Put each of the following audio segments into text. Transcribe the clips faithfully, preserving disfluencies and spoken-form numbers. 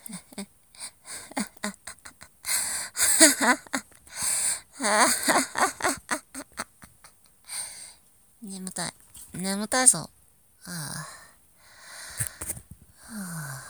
眠たい。眠たいぞ。はあ、はあ、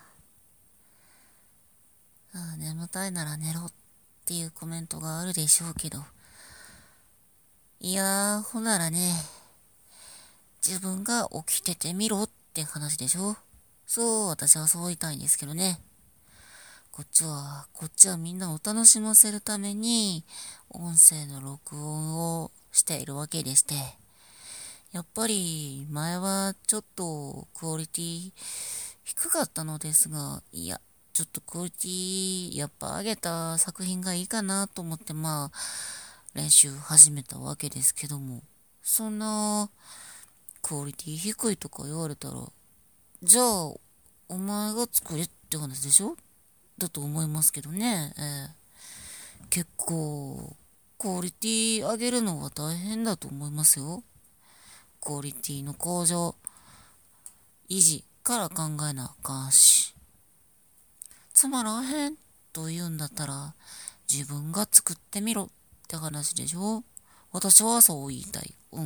はあ、眠たいなら寝ろっていうコメントがあるでしょうけど。いやー、ほならね、自分が起きててみろって話でしょ。そう、私はそう言いたいんですけどね。こっちは、こっちはみんなを楽しませるために、音声の録音をしているわけでして、やっぱり前はちょっとクオリティ低かったのですが、いや、ちょっとクオリティやっぱ上げた作品がいいかなと思って、まあ、練習始めたわけですけども、そんなクオリティ低いとか言われたら、じゃあ、お前が作れって話でしょだと思いますけどね。えー、結構、クオリティ上げるのは大変だと思いますよ。クオリティの向上、維持から考えなあかんし。つまらへんと言うんだったら、自分が作ってみろって話でしょ。私はそう言いたい。うん。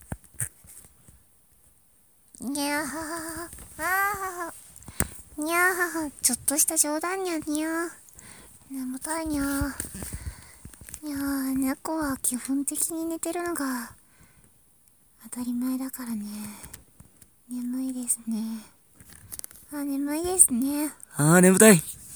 にゃーははは。にゃーはは。ちょっとした冗談にゃにゃー。眠たいにゃー。いやー、猫は基本的に寝てるのが当たり前だからね。眠いですね。あ、眠いですね。 あー、眠たい。